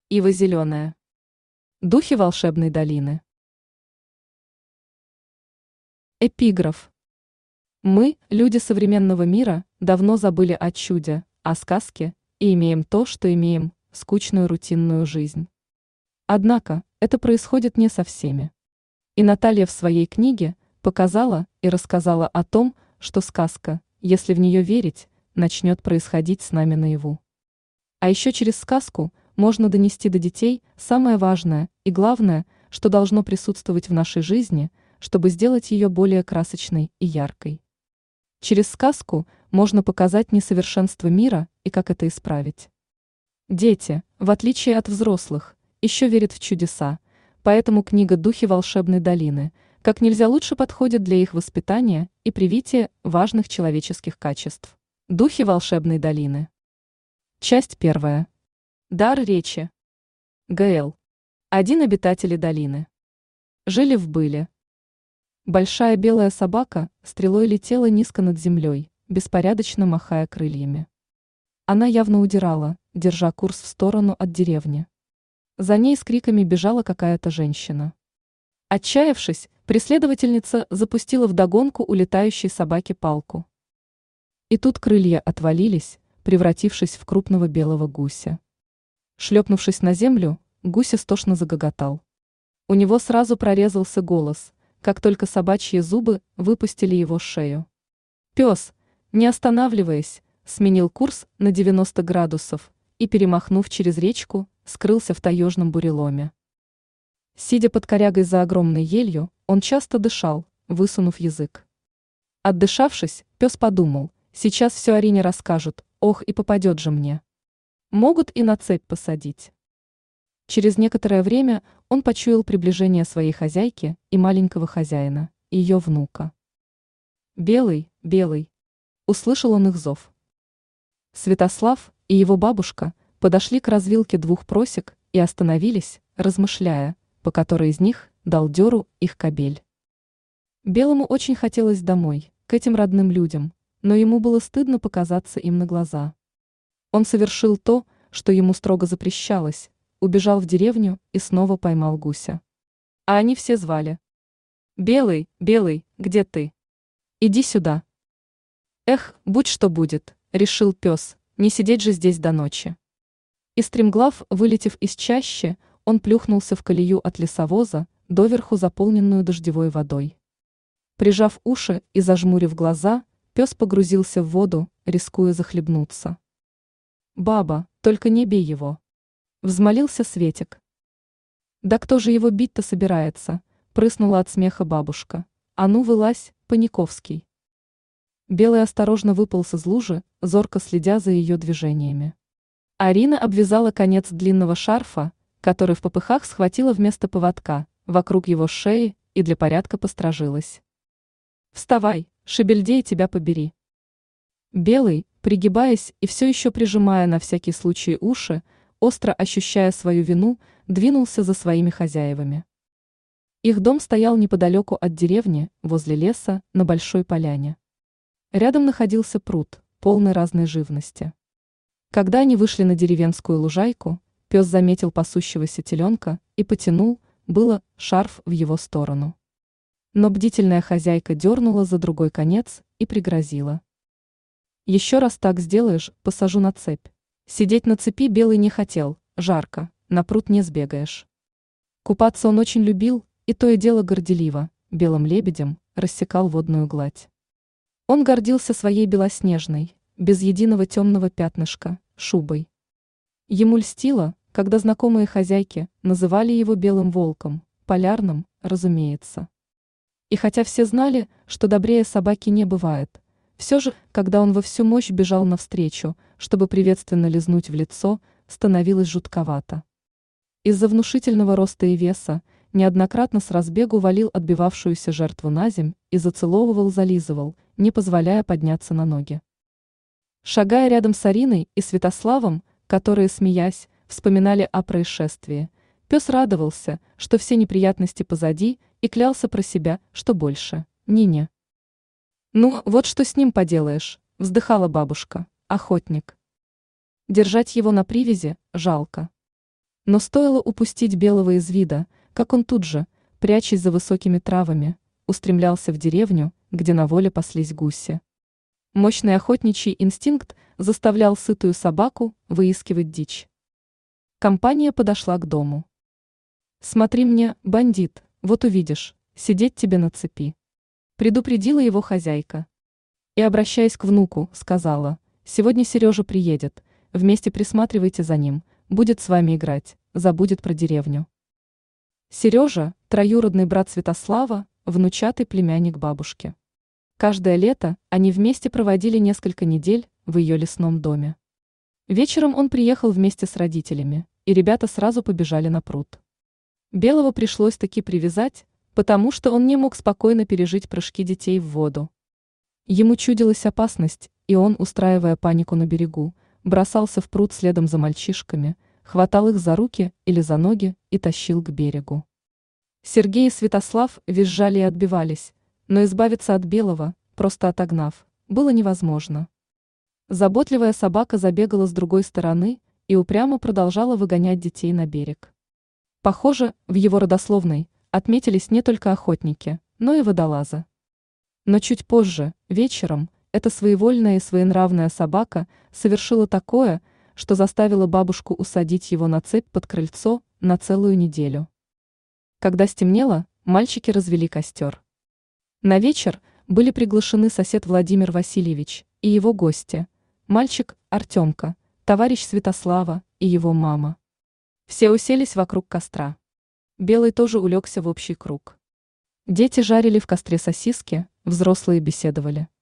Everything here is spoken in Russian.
Ива зеленая. Духи волшебной долины. Эпиграф. Мы, люди современного мира, давно забыли о чуде, о сказке и имеем то, что имеем, скучную рутинную жизнь. Однако, это происходит не со всеми. И Наталья в своей книге показала и рассказала о том, что сказка, если в нее верить, начнет происходить с нами наяву. А еще через сказку можно донести до детей самое важное и главное, что должно присутствовать в нашей жизни, чтобы сделать ее более красочной и яркой. Через сказку можно показать несовершенство мира и как это исправить. Дети, в отличие от взрослых, еще верят в чудеса, поэтому книга «Духи волшебной долины» как нельзя лучше подходит для их воспитания и привития важных человеческих качеств. Духи волшебной долины. Часть первая. Дар речи. Г.Л. Один обитатели долины. Жили-были. Большая белая собака стрелой летела низко над землей, беспорядочно махая крыльями. Она явно удирала, держа курс в сторону от деревни. За ней с криками бежала какая-то женщина. Отчаявшись, преследовательница запустила вдогонку улетающей собаке палку. И тут крылья отвалились, превратившись в крупного белого гуся. Шлепнувшись на землю, гусь истошно загоготал. У него сразу прорезался голос, как только собачьи зубы выпустили его шею. Пес, не останавливаясь, сменил курс на 90 градусов и, перемахнув через речку, скрылся в таежном буреломе. Сидя под корягой за огромной елью, он часто дышал, высунув язык. Отдышавшись, пес подумал, сейчас все Арине расскажут, ох и попадет же мне. Могут и на цепь посадить. Через некоторое время он почуял приближение своей хозяйки и маленького хозяина, ее внука. «Белый, белый!» – услышал он их зов. Святослав и его бабушка подошли к развилке двух просек и остановились, размышляя, по которой из них дал дёру их кобель. Белому очень хотелось домой, к этим родным людям, но ему было стыдно показаться им на глаза. Он совершил то, что ему строго запрещалось, убежал в деревню и снова поймал гуся. А они все звали. «Белый, белый, где ты? Иди сюда!» «Эх, будь что будет», — решил пес, не сидеть же здесь до ночи. И стремглав, вылетев из чащи, он плюхнулся в колею от лесовоза, доверху заполненную дождевой водой. Прижав уши и зажмурив глаза, пес погрузился в воду, рискуя захлебнуться. «Баба, только не бей его!» — взмолился Светик. «Да кто же его бить-то собирается?» — прыснула от смеха бабушка. «А ну, вылазь, Паниковский!» Белый осторожно выполз из лужи, зорко следя за ее движениями. Арина обвязала конец длинного шарфа, который в попыхах схватила вместо поводка, вокруг его шеи и для порядка посторожилась. «Вставай, шебельдей, тебя побери!» Белый, пригибаясь и все еще прижимая на всякий случай уши, остро ощущая свою вину, двинулся за своими хозяевами. Их дом стоял неподалеку от деревни, возле леса, на большой поляне. Рядом находился пруд, полный разной живности. Когда они вышли на деревенскую лужайку, пес заметил пасущегося теленка и потянул, было, шарф в его сторону. Но бдительная хозяйка дернула за другой конец и пригрозила. «Еще раз так сделаешь, посажу на цепь». Сидеть на цепи Белый не хотел, жарко, на пруд не сбегаешь. Купаться он очень любил, и то и дело горделиво, белым лебедем, рассекал водную гладь. Он гордился своей белоснежной, без единого темного пятнышка, шубой. Ему льстило, когда знакомые хозяйки называли его белым волком, полярным, разумеется. И хотя все знали, что добрее собаки не бывает, все же, когда он во всю мощь бежал навстречу, чтобы приветственно лизнуть в лицо, становилось жутковато. Из-за внушительного роста и веса неоднократно с разбегу валил отбивавшуюся жертву на земь и зализывал, не позволяя подняться на ноги. Шагая рядом с Ариной и Святославом, которые, смеясь, вспоминали о происшествии, пес радовался, что все неприятности позади, и клялся про себя, что больше не. «Ну, вот что с ним поделаешь», — вздыхала бабушка, — «охотник. Держать его на привязи жалко. Но стоило упустить Белого из вида, как он тут же, прячась за высокими травами, устремлялся в деревню, где на воле паслись гуси. Мощный охотничий инстинкт заставлял сытую собаку выискивать дичь. Компания подошла к дому. «Смотри мне, бандит, вот увидишь, сидеть тебе на цепи», предупредила его хозяйка. И, обращаясь к внуку, сказала: «Сегодня Сережа приедет, вместе присматривайте за ним, будет с вами играть, забудет про деревню». Сережа – троюродный брат Святослава, внучатый племянник бабушки. Каждое лето они вместе проводили несколько недель в ее лесном доме. Вечером он приехал вместе с родителями, и ребята сразу побежали на пруд. Белого пришлось таки привязать, потому что он не мог спокойно пережить прыжки детей в воду. Ему чудилась опасность, и он, устраивая панику на берегу, бросался в пруд следом за мальчишками, хватал их за руки или за ноги и тащил к берегу. Сергей и Святослав визжали и отбивались, но избавиться от Белого, просто отогнав, было невозможно. Заботливая собака забегала с другой стороны и упрямо продолжала выгонять детей на берег. Похоже, в его родословной отметились не только охотники, но и водолазы. Но чуть позже, вечером, эта своевольная и своенравная собака совершила такое, что заставило бабушку усадить его на цепь под крыльцо на целую неделю. Когда стемнело, мальчики развели костер. На вечер были приглашены сосед Владимир Васильевич и его гости, мальчик Артемка, товарищ Святослава и его мама. Все уселись вокруг костра. Белый тоже улегся в общий круг. Дети жарили в костре сосиски, взрослые беседовали.